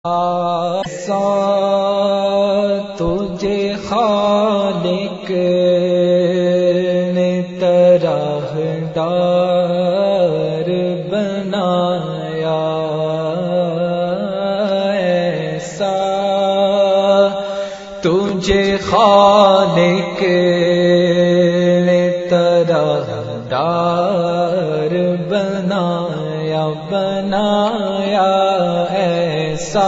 ایسا تجھے خالق نے طرحدار بنایا، ایسا تجھے خالق نے طرحدار بنایا ایسا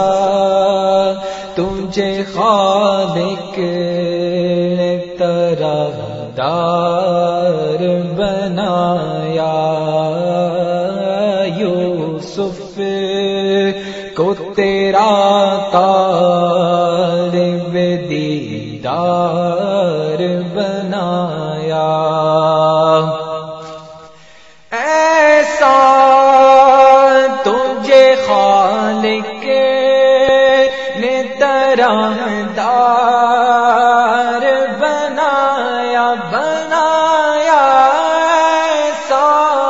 تجھے خالق نے طرحدار بنایا، یوسف کو تیرا طالب دیدار بنایا، ایسا تجھے خالق نے طرحدار بنایا ایسا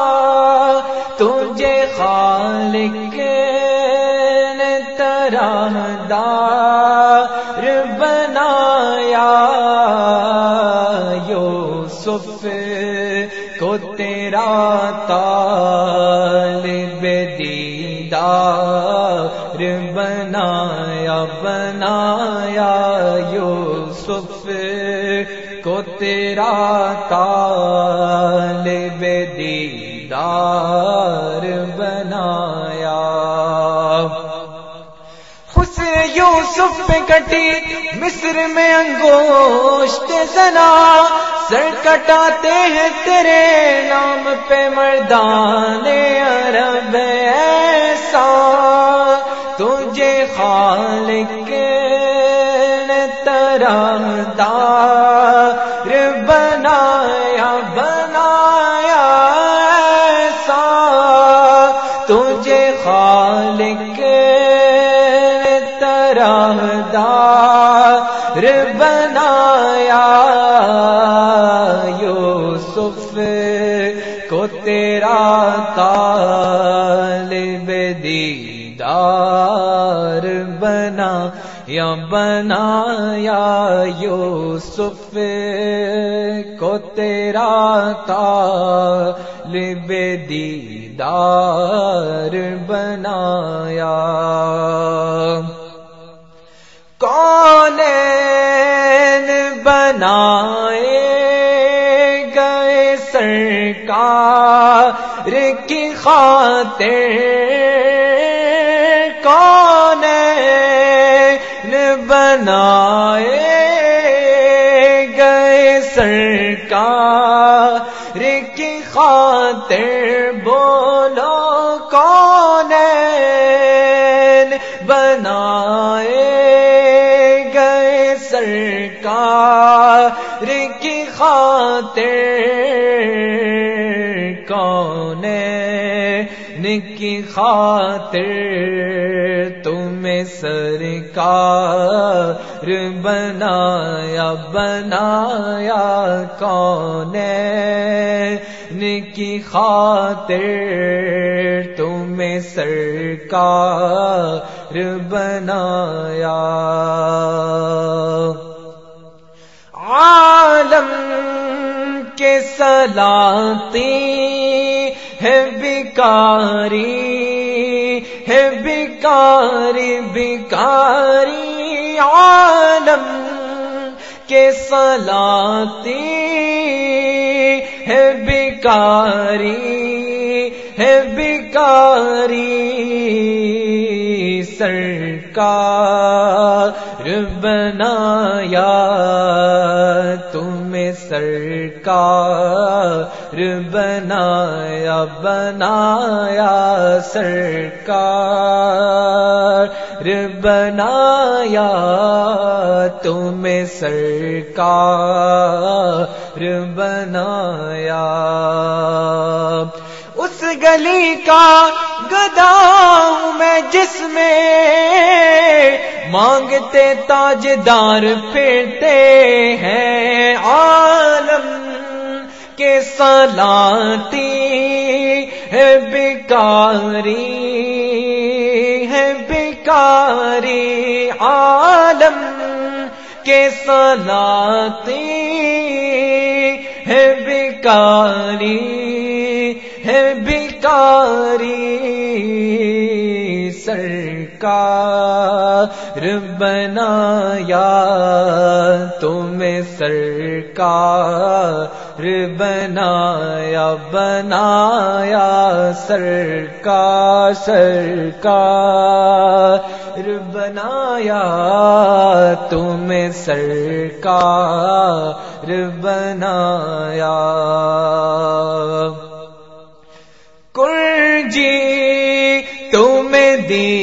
تجھے خالق نے طرحدار بنایا، یوسف کو تیرا طالب دیدار بنایا، یوسف کو تیرا طالب دیدار بنایا، خوش یوسف پہ کٹی مصر میں انگوشت زنا، سر کٹاتے ہیں تیرے نام پہ مردان عرب، ایسا تجھے خالق نے طرحدار بنایا ایسا تجھے خالق نے طرحدار بنایا، یوسف کو تیرا طالب دیدار بنایا، یوسف کو تیرا طالب دیدار بنایا، کونین بنائے گئے سرکار کی خاطر، کونین بنائے گئے سرکار کی خاطر، بولو کونین بنائے گئے سرکار کی خاطر، کونین کی خاطر تمہیں سرکار بنایا کونین کی خاطر تمہیں سرکار بنایا، عالم کے سلاطین ہے بیکاری، عالم کے سلاطین ہے بیکاری، سرکار بنایا تمہیں سرکار بنایا سرکار بنایا تمہیں سرکار بنایا، اس گلی کا گدا ہوں میں جس میں مانگتے تاجدار پھرتے ہیں، عالم کے سلاطین ہے بیکاری ہے بیکاری بھکاری عالم کے سلاطیں ہے بھکاری ہے بھکاری سرکار بنایا تمہیں سرکار بنایا بنایا سرکار سرکار بنایا تمہیں سرکار بنایا کرجی تمہیں دی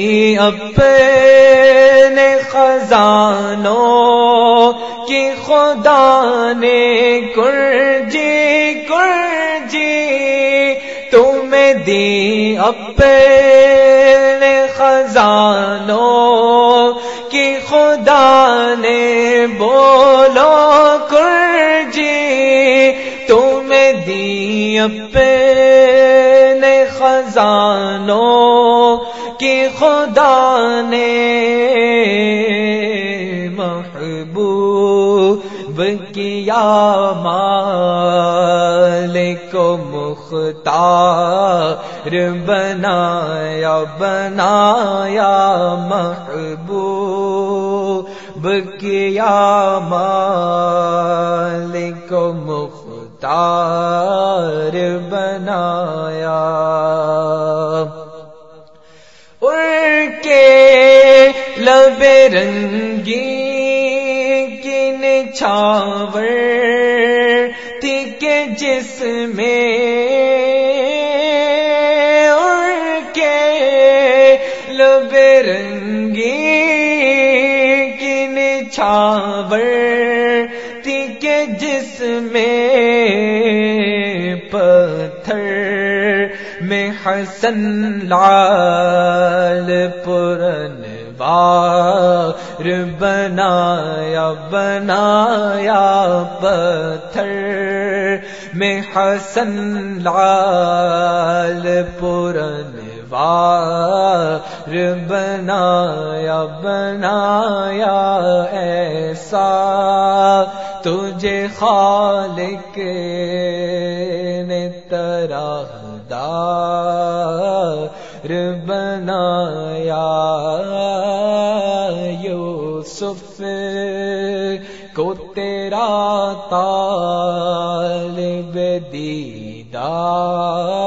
اپنے خزانوں کی خدا نے کرجی کرجی تمہیں دی اپنے خزانوں کی خدا نے بولو کرجی تمہیں دی اپنے خزانوں کی خدا نے محبوب کیا مالک و مختار بنایا بنایا محبوب کیا مالک و مختار بنایا ان کے لب رنگی کی نچھاور تھی کہ جس میں ان کے لب رنگی کی نچھاور تھی کہ جس میں پتھر میں حسن لال پرنوار بنایا بنایا پتھر میں حسن لال پرنوار بنایا بنایا ایسا تجھے خالق نے طرحدار بنایا یوسف کو تیرا طالب دیدار